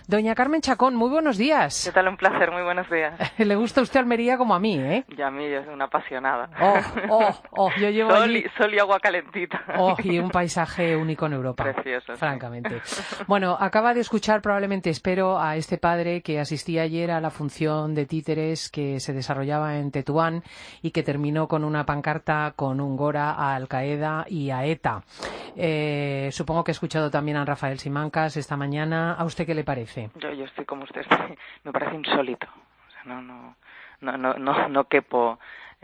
Doña Carmen Chacón, muy buenos días. ¿Qué tal? Un placer, muy buenos días. Le gusta a usted Almería como a mí, ¿eh? Y a mí, yo soy una apasionada. Yo llevo allí... Sol y agua calentita. Y un paisaje único en Europa. Precioso, francamente. Sí. Bueno, acaba de escuchar, probablemente espero, a este padre que asistía ayer a la función de títeres que se desarrollaba en Tetuán y que terminó con una pancarta con un gora a Al-Qaeda y a ETA. Supongo que ha escuchado también a Rafael Simancas esta mañana. ¿A usted qué le parece? Yo estoy como usted, me parece insólito. O sea, no quepo,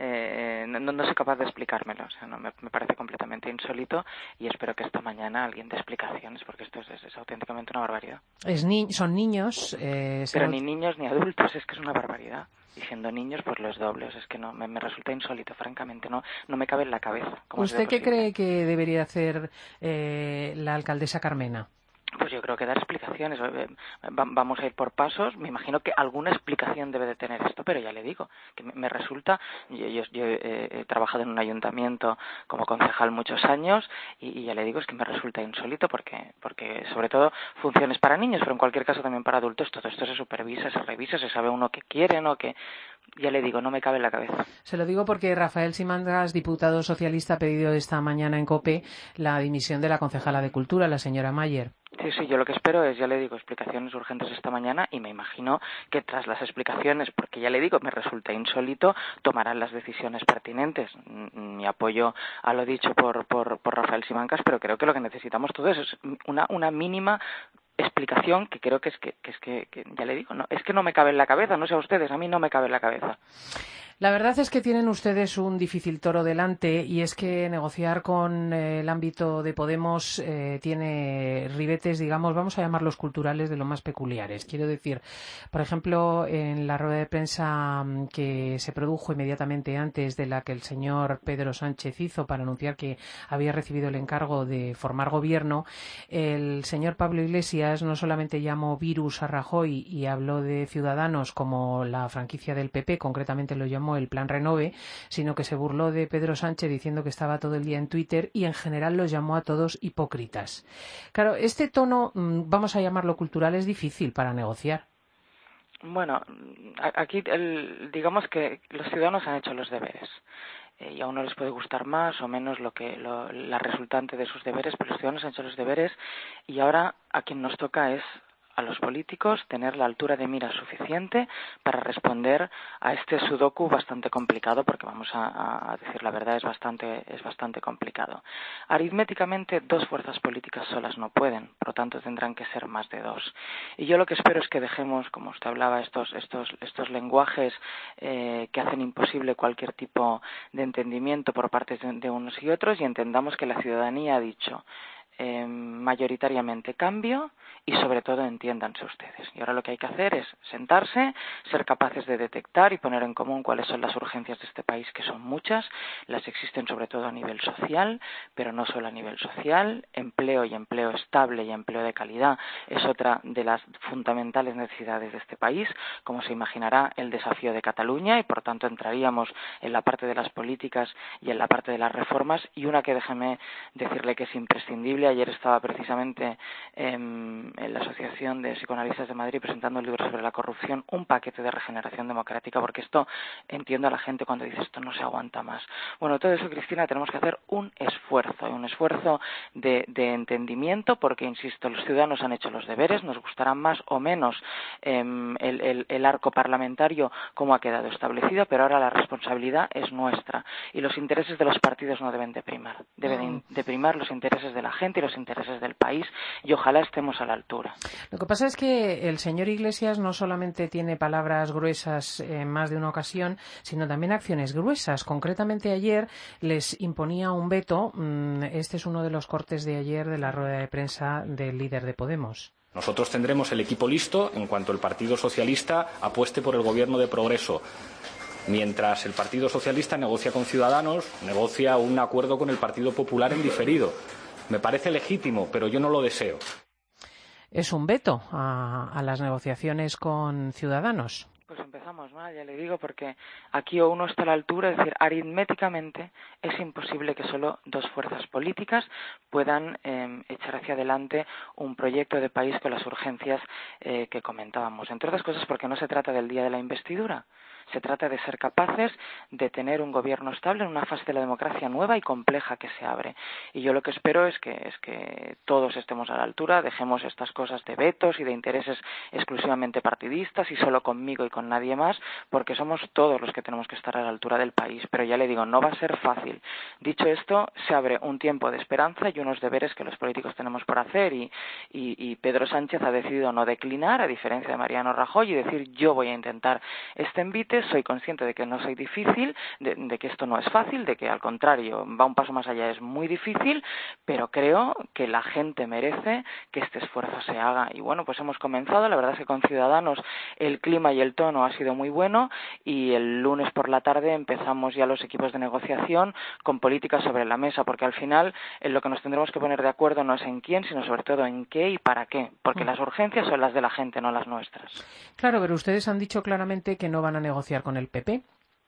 no soy capaz de explicármelo. O sea, me parece completamente insólito y espero que esta mañana alguien dé explicaciones porque esto es auténticamente una barbaridad. Son niños. Pero ni niños ni adultos, es que es una barbaridad. Y siendo niños, pues lo es doble. O sea, es que no, me resulta insólito, francamente. No me cabe en la cabeza. ¿Usted qué cree que debería hacer la alcaldesa Carmena? Pues yo creo que dar explicaciones. Vamos a ir por pasos. Me imagino que alguna explicación debe de tener esto, pero ya le digo, que me resulta... Yo he trabajado en un ayuntamiento como concejal muchos años y ya le digo, es que me resulta insólito porque sobre todo funciones para niños, pero en cualquier caso también para adultos, todo esto se supervisa, se revisa, se sabe uno qué quieren o qué... Ya le digo, no me cabe en la cabeza. Se lo digo porque Rafael Simancas, diputado socialista, ha pedido esta mañana en COPE la dimisión de la concejala de Cultura, la señora Mayer. Sí, yo lo que espero es, ya le digo, explicaciones urgentes esta mañana y me imagino que tras las explicaciones, porque ya le digo, me resulta insólito, tomarán las decisiones pertinentes. Mi apoyo a lo dicho por Rafael Simancas, pero creo que lo que necesitamos todos es una mínima explicación que creo que ya le digo, no, es que no me cabe en la cabeza, no sé a ustedes, a mí no me cabe en la cabeza. La verdad es que tienen ustedes un difícil toro delante y es que negociar con el ámbito de Podemos tiene ribetes, digamos, vamos a llamarlos culturales, de lo más peculiares. Quiero decir, por ejemplo, en la rueda de prensa que se produjo inmediatamente antes de la que el señor Pedro Sánchez hizo para anunciar que había recibido el encargo de formar gobierno, el señor Pablo Iglesias no solamente llamó virus a Rajoy y habló de Ciudadanos como la franquicia del PP, concretamente lo llamó el Plan Renove, sino que se burló de Pedro Sánchez diciendo que estaba todo el día en Twitter y en general los llamó a todos hipócritas. Claro, este tono, vamos a llamarlo cultural, es difícil para negociar. Bueno, aquí digamos que los ciudadanos han hecho los deberes. Y a uno les puede gustar más o menos la resultante de sus deberes, pero los ciudadanos han hecho los deberes y ahora a quien nos toca es a los políticos tener la altura de mira suficiente para responder a este sudoku bastante complicado, porque vamos a decir la verdad, es bastante complicado. Aritméticamente, dos fuerzas políticas solas no pueden, por lo tanto tendrán que ser más de dos. Y yo lo que espero es que dejemos, como usted hablaba, estos lenguajes que hacen imposible cualquier tipo de entendimiento por parte de unos y otros y entendamos que la ciudadanía ha dicho mayoritariamente cambio y sobre todo entiéndanse ustedes. Y ahora lo que hay que hacer es sentarse, ser capaces de detectar y poner en común cuáles son las urgencias de este país, que son muchas, las existen sobre todo a nivel social, pero no solo a nivel social. Empleo y empleo estable y empleo de calidad es otra de las fundamentales necesidades de este país, como se imaginará el desafío de Cataluña, y por tanto entraríamos en la parte de las políticas y en la parte de las reformas, y una que déjeme decirle que es imprescindible. Ayer estaba precisamente en la Asociación de Psicoanalistas de Madrid presentando un libro sobre la corrupción, un paquete de regeneración democrática, porque esto, entiendo a la gente cuando dice esto no se aguanta más. Bueno, todo eso, Cristina, tenemos que hacer un esfuerzo de entendimiento, porque, insisto, los ciudadanos han hecho los deberes, nos gustará más o menos el arco parlamentario como ha quedado establecido, pero ahora la responsabilidad es nuestra y los intereses de los partidos no deben de primar, deben de primar los intereses de la gente y los intereses del país, y ojalá estemos a la altura. Lo que pasa es que el señor Iglesias no solamente tiene palabras gruesas en más de una ocasión, sino también acciones gruesas. Concretamente ayer les imponía un veto. Este es uno de los cortes de ayer de la rueda de prensa del líder de Podemos. Nosotros tendremos el equipo listo en cuanto el Partido Socialista apueste por el gobierno de progreso. Mientras el Partido Socialista negocia con Ciudadanos, negocia un acuerdo con el Partido Popular en diferido. Me parece legítimo, pero yo no lo deseo. Es un veto a las negociaciones con Ciudadanos. Pues empezamos mal. mal, ya le digo, porque aquí o uno está a la altura, es decir, aritméticamente es imposible que solo dos fuerzas políticas puedan echar hacia adelante un proyecto de país con las urgencias que comentábamos. Entre otras cosas porque no se trata del día de la investidura. Se trata de ser capaces de tener un gobierno estable en una fase de la democracia nueva y compleja que se abre. Y yo lo que espero es que todos estemos a la altura, dejemos estas cosas de vetos y de intereses exclusivamente partidistas y solo conmigo y con nadie más, porque somos todos los que tenemos que estar a la altura del país. Pero ya le digo, no va a ser fácil. Dicho esto, se abre un tiempo de esperanza y unos deberes que los políticos tenemos por hacer y Pedro Sánchez ha decidido no declinar, a diferencia de Mariano Rajoy, y decir yo voy a intentar este envite. Soy consciente de que no soy difícil, de que esto no es fácil, de que al contrario va un paso más allá, es muy difícil, pero creo que la gente merece que este esfuerzo se haga. Y bueno, pues hemos comenzado, la verdad es que con Ciudadanos el clima y el tono ha sido muy bueno y el lunes por la tarde empezamos ya los equipos de negociación con políticas sobre la mesa, porque al final en lo que nos tendremos que poner de acuerdo no es en quién, sino sobre todo en qué y para qué, porque las urgencias son las de la gente, no las nuestras. Claro, pero ustedes han dicho claramente que no van a negociar con el PP.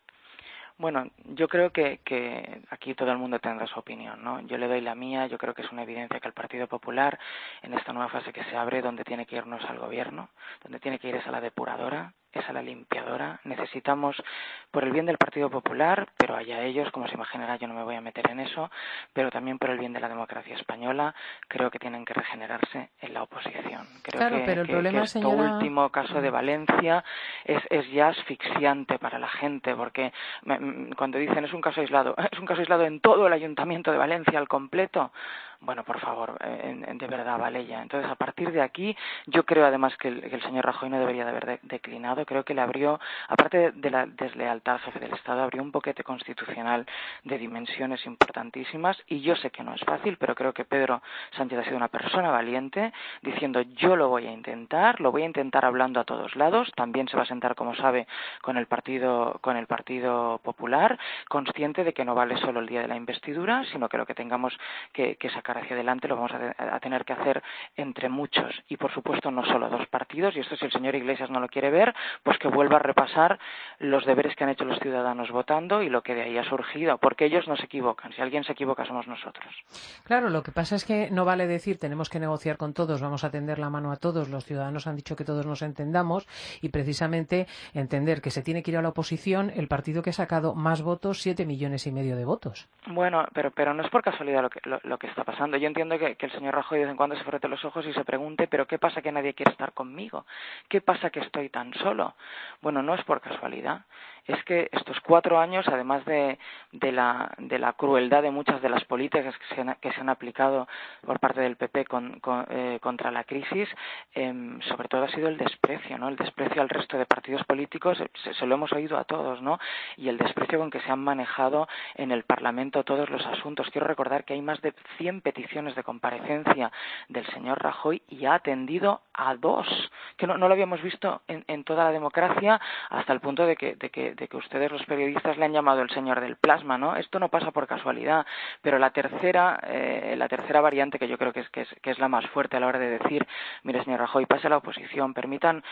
Bueno, yo creo que aquí todo el mundo tendrá su opinión, ¿no? Yo le doy la mía, yo creo que es una evidencia que el Partido Popular, en esta nueva fase que se abre, donde tiene que irnos al gobierno, donde tiene que ir es a la depuradora, es a la limpiadora. Necesitamos, por el bien del Partido Popular, pero allá ellos, como se imaginará, yo no me voy a meter en eso, pero también por el bien de la democracia española, creo que tienen que regenerarse en la oposición. Creo claro, pero el problema, este señora... último caso de Valencia es ya asfixiante para la gente, porque cuando dicen es un caso aislado en todo el Ayuntamiento de Valencia al completo. Bueno, por favor, de verdad, vale ya. Entonces, a partir de aquí, yo creo además que el señor Rajoy no debería de haber declinado. Creo que le abrió, aparte de la deslealtad al jefe del Estado, abrió un boquete constitucional de dimensiones importantísimas. Y yo sé que no es fácil, pero creo que Pedro Sánchez ha sido una persona valiente, diciendo yo lo voy a intentar hablando a todos lados. También se va a sentar, como sabe, con el Partido Popular, consciente de que no vale solo el día de la investidura, sino que lo que tengamos que sacar hacia adelante lo vamos a tener que hacer entre muchos y por supuesto no solo dos partidos, y esto si el señor Iglesias no lo quiere ver, pues que vuelva a repasar los deberes que han hecho los ciudadanos votando y lo que de ahí ha surgido, porque ellos no se equivocan, si alguien se equivoca somos nosotros. Claro, lo que pasa es que no vale decir tenemos que negociar con todos, vamos a tender la mano a todos, los ciudadanos han dicho que todos nos entendamos y precisamente entender que se tiene que ir a la oposición el partido que ha sacado más votos, 7,5 millones de votos. Bueno, pero no es por casualidad lo que está pasando. Yo entiendo que el señor Rajoy de vez en cuando se frote los ojos y se pregunte, ¿pero qué pasa que nadie quiere estar conmigo? ¿Qué pasa que estoy tan solo? Bueno, no es por casualidad. Es que estos 4 años, además de la crueldad de muchas de las políticas que se han aplicado por parte del PP contra la crisis, sobre todo ha sido el desprecio, ¿no? El desprecio al resto de partidos políticos, se lo hemos oído a todos, ¿no? Y el desprecio con que se han manejado en el Parlamento todos los asuntos. Quiero recordar que hay más de 100 peticiones de comparecencia del señor Rajoy y ha atendido a 2, que no lo habíamos visto en toda la democracia, hasta el punto de que ustedes los periodistas le han llamado el señor del plasma, ¿no? Esto no pasa por casualidad, pero la tercera variante, que yo creo que es la más fuerte a la hora de decir, mire señor Rajoy, pase a la oposición, permitan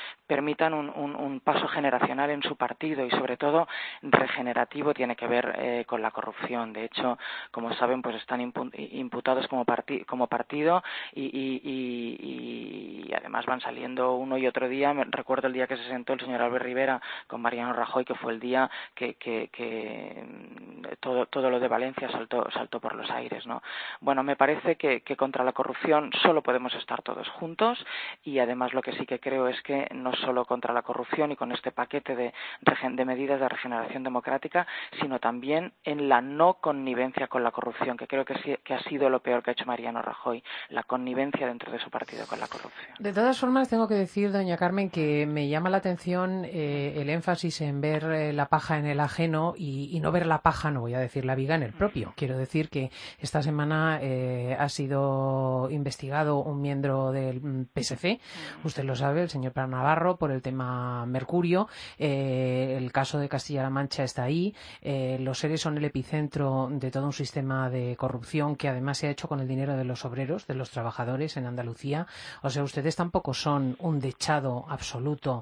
un paso generacional en su partido y sobre todo regenerativo, tiene que ver con la corrupción. De hecho, como saben, pues están imputados como partido y además van saliendo uno y otro día. Recuerdo el día que se sentó el señor Albert Rivera con Mariano Rajoy, que fue el día que todo lo de Valencia saltó por los aires, ¿no? Bueno, me parece que contra la corrupción solo podemos estar todos juntos y además lo que sí que creo es que no solo contra la corrupción y con este paquete de medidas de regeneración democrática, sino también en la no connivencia con la corrupción, que creo que ha sido lo peor que ha hecho Mariano Rajoy, la connivencia dentro de su partido con la corrupción. De todas formas, tengo que decir, doña Carmen, que me llama la atención el énfasis en ver la paja en el ajeno y no ver la paja, no voy a decir la viga, en el propio. Quiero decir que esta semana ha sido investigado un miembro del PSC, usted lo sabe, el señor Prat Navarro, por el tema Mercurio. El caso de Castilla-La Mancha está ahí. Los ERE son el epicentro de todo un sistema de corrupción que además se ha hecho hecho con el dinero de los obreros, de los trabajadores en Andalucía. O sea, ustedes tampoco son un dechado absoluto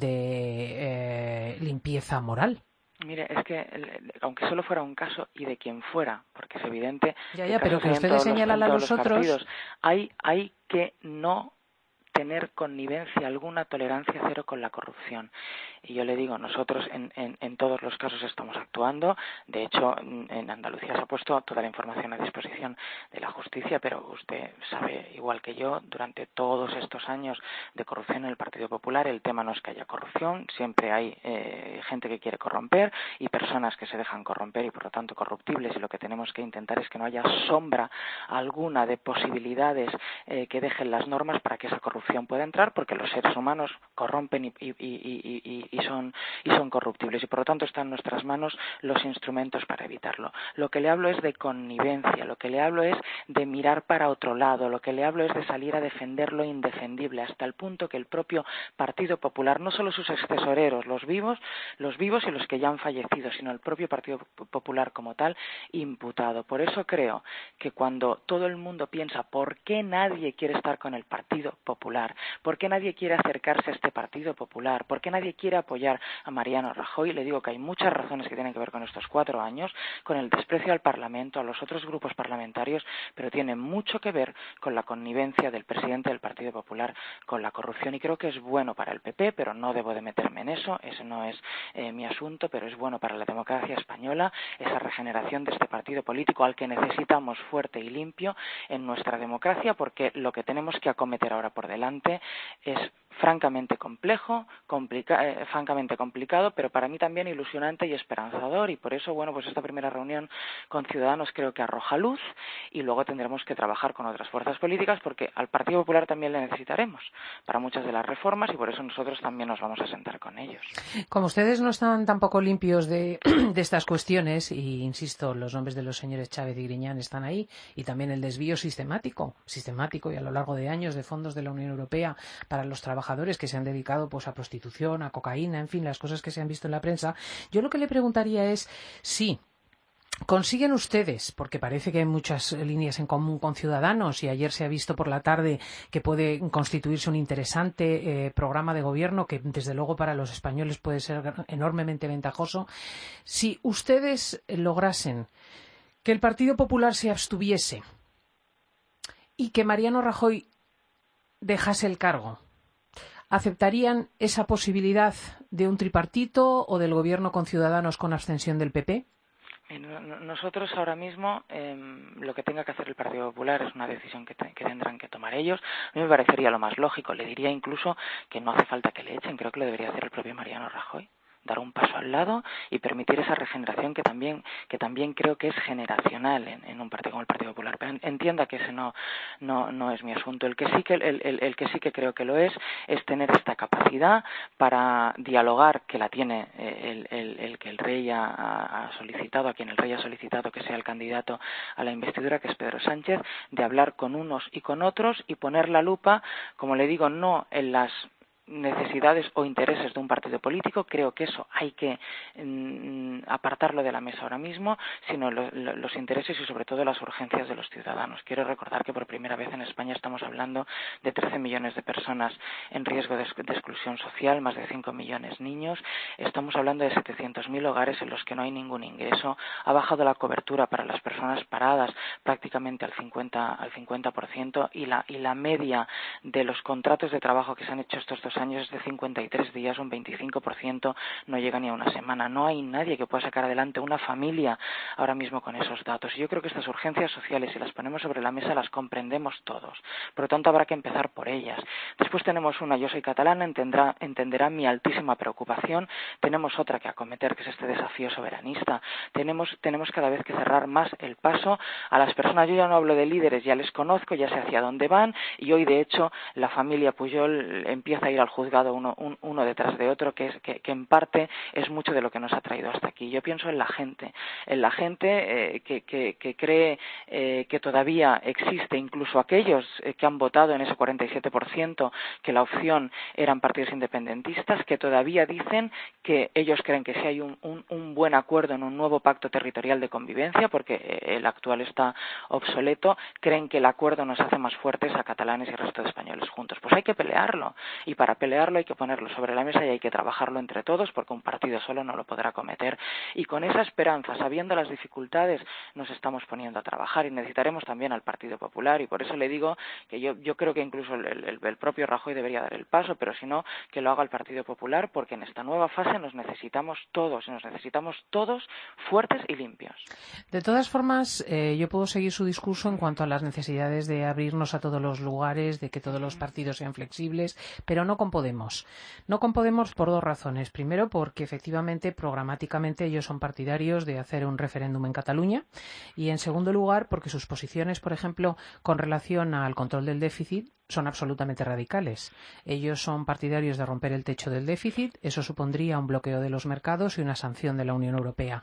de limpieza moral. Mire, es que aunque solo fuera un caso y de quien fuera, porque es evidente Ya, pero que ustedes señalan a los otros, hay que no tener connivencia alguna, tolerancia cero con la corrupción. Y yo le digo, nosotros en todos los casos estamos actuando. De hecho, en Andalucía se ha puesto toda la información a disposición de la justicia, pero usted sabe, igual que yo, durante todos estos años de corrupción en el Partido Popular, el tema no es que haya corrupción, siempre hay gente que quiere corromper y personas que se dejan corromper y por lo tanto corruptibles, y lo que tenemos que intentar es que no haya sombra alguna de posibilidades que dejen las normas para que esa corrupción pueda entrar, porque los seres humanos corrompen y son corruptibles, y por lo tanto están en nuestras manos los instrumentos para evitarlo. Lo que le hablo es de connivencia, lo que le hablo es de mirar para otro lado, lo que le hablo es de salir a defender lo indefendible, hasta el punto que el propio Partido Popular, no solo sus tesoreros, los vivos y los que ya han fallecido, sino el propio Partido Popular como tal, imputado. Por eso creo que cuando todo el mundo piensa ¿por qué nadie quiere estar con el Partido Popular? ¿Por qué nadie quiere acercarse a este Partido Popular? ¿Por qué nadie quiere apoyar a Mariano Rajoy? Le digo que hay muchas razones que tienen que ver con estos 4 años, con el desprecio al Parlamento, a los otros grupos parlamentarios, pero tiene mucho que ver con la connivencia del presidente del Partido Popular con la corrupción, y creo que es bueno para el PP, pero no debo de meterme en eso, ese no es mi asunto, pero es bueno para la democracia española, esa regeneración de este partido político al que necesitamos fuerte y limpio en nuestra democracia, porque lo que tenemos que acometer ahora por delante es francamente francamente complicado, pero para mí también ilusionante y esperanzador, y por eso, bueno, pues esta primera reunión con Ciudadanos creo que arroja luz, y luego tendremos que trabajar con otras fuerzas políticas, porque al Partido Popular también le necesitaremos para muchas de las reformas, y por eso nosotros también nos vamos a sentar con ellos. Como ustedes no están tampoco limpios de estas cuestiones, y insisto, los nombres de los señores Chávez y Griñán están ahí, y también el desvío sistemático y a lo largo de años de fondos de la Unión Europea para los trabajadores que se han dedicado pues a prostitución, a cocaína, en fin, las cosas que se han visto en la prensa. Yo lo que le preguntaría es si consiguen ustedes, porque parece que hay muchas líneas en común con Ciudadanos, y ayer se ha visto por la tarde que puede constituirse un interesante programa de gobierno que desde luego para los españoles puede ser enormemente ventajoso, si ustedes lograsen que el Partido Popular se abstuviese y que Mariano Rajoy dejase el cargo, ¿aceptarían esa posibilidad de un tripartito o del gobierno con Ciudadanos con abstención del PP? Nosotros ahora mismo lo que tenga que hacer el Partido Popular es una decisión que tendrán que tomar ellos. A mí me parecería lo más lógico, le diría incluso que no hace falta que le echen, creo que lo debería hacer el propio Mariano Rajoy, dar un paso al lado y permitir esa regeneración que también creo que es generacional en un partido como el Partido Popular. Pero entienda que ese no es mi asunto. El que sí que creo que lo es tener esta capacidad para dialogar, que la tiene el que el rey ha solicitado, a quien el rey ha solicitado que sea el candidato a la investidura, que es Pedro Sánchez, de hablar con unos y con otros y poner la lupa, como le digo, no en las necesidades o intereses de un partido político, creo que eso hay que apartarlo de la mesa ahora mismo, sino los intereses y sobre todo las urgencias de los ciudadanos. Quiero recordar que por primera vez en España estamos hablando de 13 millones de personas en riesgo de exclusión social, más de 5 millones niños, estamos hablando de 700.000 hogares en los que no hay ningún ingreso, ha bajado la cobertura para las personas paradas prácticamente al 50%, y la media de los contratos de trabajo que se han hecho estos 2 años es de 53 días, un 25%, no llega ni a una semana. No hay nadie que pueda sacar adelante una familia ahora mismo con esos datos. Y yo creo que estas urgencias sociales, si las ponemos sobre la mesa, las comprendemos todos. Por lo tanto, habrá que empezar por ellas. Después tenemos una, yo soy catalana, entenderá mi altísima preocupación. Tenemos otra que acometer, que es este desafío soberanista. Tenemos cada vez que cerrar más el paso a las personas. Yo ya no hablo de líderes, ya les conozco, ya sé hacia dónde van, y hoy, de hecho, la familia Pujol empieza a ir al al juzgado uno detrás de otro, que en parte es mucho de lo que nos ha traído hasta aquí. Yo pienso en la gente que cree que todavía existe, incluso aquellos que han votado en ese 47%, que la opción eran partidos independentistas, que todavía dicen que ellos creen que si hay un buen acuerdo en un nuevo pacto territorial de convivencia, porque el actual está obsoleto, creen que el acuerdo nos hace más fuertes a catalanes y el resto de españoles juntos. Pues hay que pelearlo, y para pelearlo hay que ponerlo sobre la mesa y hay que trabajarlo entre todos, porque un partido solo no lo podrá cometer. Y con esa esperanza, sabiendo las dificultades, nos estamos poniendo a trabajar, y necesitaremos también al Partido Popular, y por eso le digo que yo creo que incluso el propio Rajoy debería dar el paso, pero si no, que lo haga el Partido Popular, porque en esta nueva fase nos necesitamos todos, y nos necesitamos todos fuertes y limpios. De todas formas, yo puedo seguir su discurso en cuanto a las necesidades de abrirnos a todos los lugares, de que todos los partidos sean flexibles, pero no con Podemos. No con Podemos por dos razones. Primero, porque efectivamente, programáticamente, ellos son partidarios de hacer un referéndum en Cataluña, y en segundo lugar, porque sus posiciones, por ejemplo, con relación al control del déficit, son absolutamente radicales. Ellos son partidarios de romper el techo del déficit, eso supondría un bloqueo de los mercados y una sanción de la Unión Europea.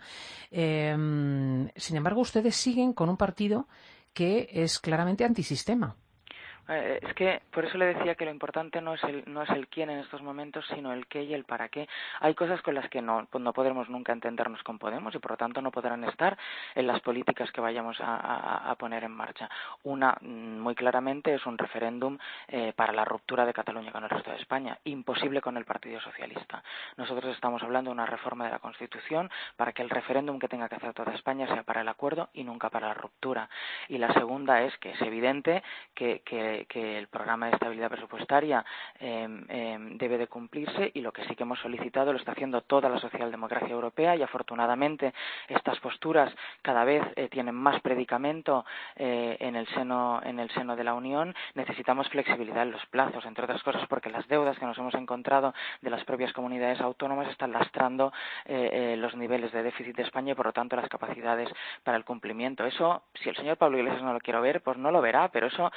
Sin embargo, ustedes siguen con un partido que es claramente antisistema. Es que por eso le decía que lo importante no es el quién en estos momentos, sino el qué y el para qué. Hay cosas con las que no podremos nunca entendernos con Podemos, y por lo tanto no podrán estar en las políticas que vayamos a poner en marcha. Una, muy claramente, es un referéndum para la ruptura de Cataluña con el resto de España, imposible con el Partido Socialista. Nosotros estamos hablando de una reforma de la Constitución para que el referéndum que tenga que hacer toda España sea para el acuerdo y nunca para la ruptura. Y la segunda es que es evidente que el programa de estabilidad presupuestaria debe de cumplirse, y lo que sí que hemos solicitado lo está haciendo toda la socialdemocracia europea, y afortunadamente estas posturas cada vez tienen más predicamento en el seno de la Unión. Necesitamos flexibilidad en los plazos, entre otras cosas porque las deudas que nos hemos encontrado de las propias comunidades autónomas están lastrando los niveles de déficit de España, y por lo tanto las capacidades para el cumplimiento. Eso, si el señor Pablo Iglesias no lo quiere ver, pues no lo verá, pero eso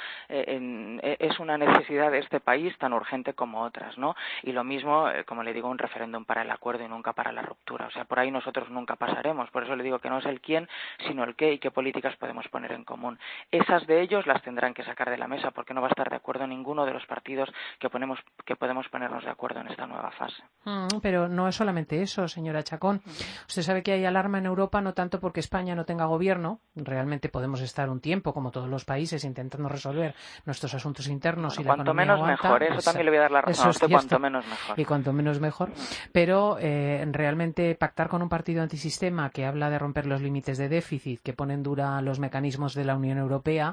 es una necesidad de este país tan urgente como otras, ¿no? Y lo mismo, como le digo, un referéndum para el acuerdo y nunca para la ruptura. O sea, por ahí nosotros nunca pasaremos. Por eso le digo que no es el quién, sino el qué y qué políticas podemos poner en común. Esas de ellos las tendrán que sacar de la mesa, porque no va a estar de acuerdo ninguno de los partidos que podemos ponernos de acuerdo en esta nueva fase. Pero no es solamente eso, señora Chacón. Usted sabe que hay alarma en Europa, no tanto porque España no tenga gobierno. Realmente podemos estar un tiempo, como todos los países, intentando resolver nuestros asuntos internos, y la cuanto economía menos aguanta. mejor, eso también le voy a dar la razón a usted, cuanto menos mejor. Y cuanto menos mejor. Pero realmente pactar con un partido antisistema que habla de romper los límites de déficit, que pone en duda los mecanismos de la Unión Europea,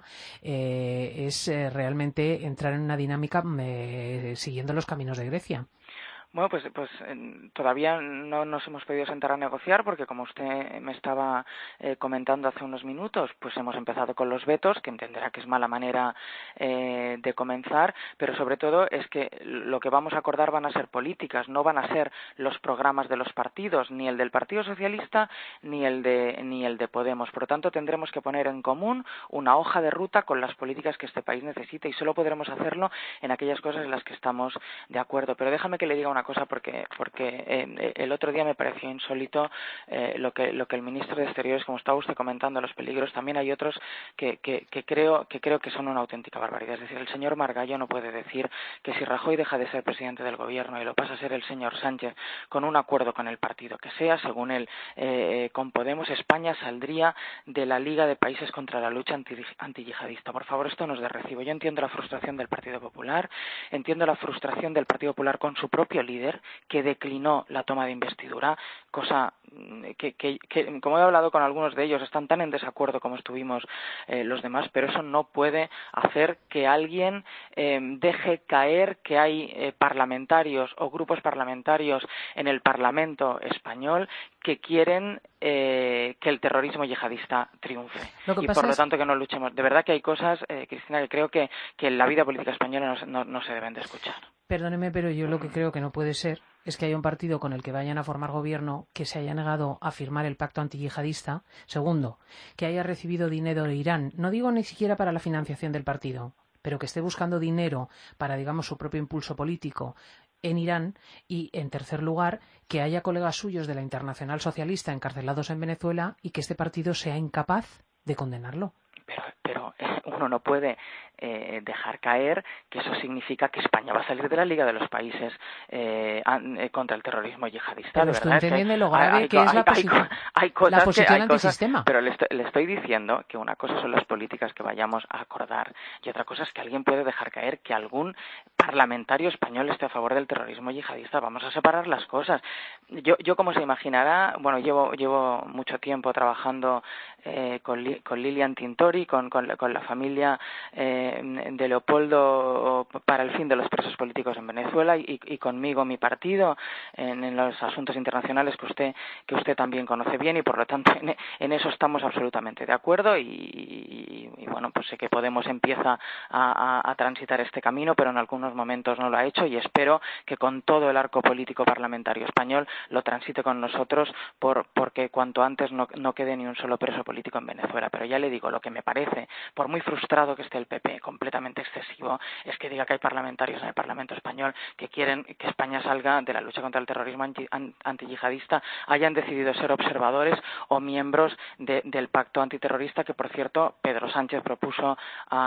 es realmente entrar en una dinámica siguiendo los caminos de Grecia. Bueno, pues todavía no nos hemos podido sentar a negociar, porque como usted me estaba comentando hace unos minutos, pues hemos empezado con los vetos, que entenderá que es mala manera de comenzar, pero sobre todo es que lo que vamos a acordar van a ser políticas, no van a ser los programas de los partidos, ni el del Partido Socialista ni el de Podemos. Por lo tanto, tendremos que poner en común una hoja de ruta con las políticas que este país necesita, y solo podremos hacerlo en aquellas cosas en las que estamos de acuerdo. Pero déjame que le diga una cosa, porque el otro día me pareció insólito lo que el ministro de Exteriores, como estaba usted comentando, los peligros. También hay otros que creo que son una auténtica barbaridad. Es decir, el señor Margallo no puede decir que si Rajoy deja de ser presidente del gobierno y lo pasa a ser el señor Sánchez, con un acuerdo con el partido que sea, según él, con Podemos, España saldría de la Liga de Países contra la lucha antiyihadista. Por favor, esto no es de recibo. Yo entiendo la frustración del Partido Popular, entiendo la frustración del Partido Popular con su propio líder, que declinó la toma de investidura, cosa que como he hablado con algunos de ellos, están tan en desacuerdo como estuvimos los demás, pero eso no puede hacer que alguien deje caer que hay parlamentarios o grupos parlamentarios en el Parlamento español que quieren que el terrorismo yihadista triunfe, y por lo tanto que no luchemos. De verdad que hay cosas, Cristina, que creo que en la vida política española no se deben de escuchar. Perdóneme, pero yo lo que creo que no puede ser es que haya un partido con el que vayan a formar gobierno que se haya negado a firmar el pacto antiyihadista. Segundo, que haya recibido dinero de Irán. No digo ni siquiera para la financiación del partido, pero que esté buscando dinero para, digamos, su propio impulso político en Irán y, en tercer lugar, que haya colegas suyos de la Internacional Socialista encarcelados en Venezuela y que este partido sea incapaz de condenarlo. Pero uno no puede dejar caer que eso significa que España va a salir de la Liga de los países contra el terrorismo yihadista. Pero estoy entendiendo lo grave que es la posición antisistema. Pero le estoy diciendo que una cosa son las políticas que vayamos a acordar y otra cosa es que alguien puede dejar caer que algún parlamentario español esté a favor del terrorismo yihadista. Vamos a separar las cosas. Yo como se imaginará, bueno, llevo mucho tiempo trabajando con Lilian Tintori, con la familia de Leopoldo para el fin de los presos políticos en Venezuela y conmigo, mi partido, en los asuntos internacionales que usted también conoce bien y por lo tanto en eso estamos absolutamente de acuerdo y bueno, pues sé que Podemos empieza a transitar este camino, pero en algunos momentos no lo ha hecho y espero que con todo el arco político parlamentario español lo transite con nosotros porque cuanto antes no quede ni un solo preso político en Venezuela. Pero ya le digo, lo que me parece, por muy frustrado que esté el PP, completamente excesivo, es que diga que hay parlamentarios en el Parlamento español que quieren que España salga de la lucha contra el terrorismo antiyihadista, hayan decidido ser observadores o miembros del pacto antiterrorista que, por cierto, Pedro Sánchez propuso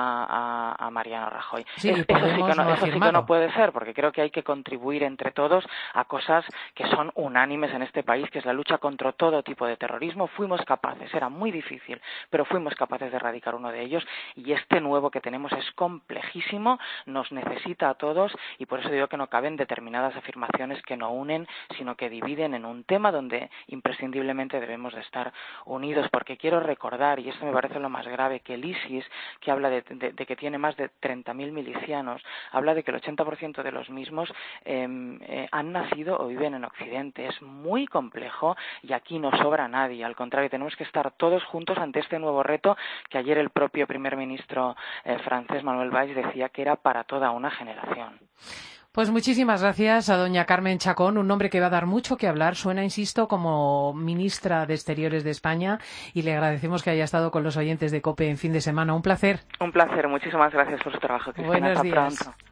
a Mariano Rajoy. Sí, eso sí que no puede ser, porque creo que hay que contribuir entre todos a cosas que son unánimes en este país, que es la lucha contra todo tipo de terrorismo. Fuimos capaces, era muy difícil, pero fuimos capaces de erradicar uno de ellos y este nuevo que tenemos es complejísimo, nos necesita a todos y por eso digo que no caben determinadas afirmaciones que no unen, sino que dividen en un tema donde imprescindiblemente debemos de estar unidos, porque quiero recordar, y esto me parece lo más grave, que el ISIS, que habla de que tiene más de 30.000 milicianos, habla de que el 80% de los mismos han nacido o viven en Occidente. Es muy complejo y aquí no sobra nadie, al contrario, tenemos que estar todos juntos ante este nuevo reto que ayer el propio primer ministro francés Manuel Valls decía que era para toda una generación. Pues muchísimas gracias a doña Carmen Chacón, un nombre que va a dar mucho que hablar. Suena, insisto, como ministra de Exteriores de España y le agradecemos que haya estado con los oyentes de COPE en fin de semana. Un placer. Un placer. Muchísimas gracias por su trabajo, Cristina. Buenos días. Hasta pronto.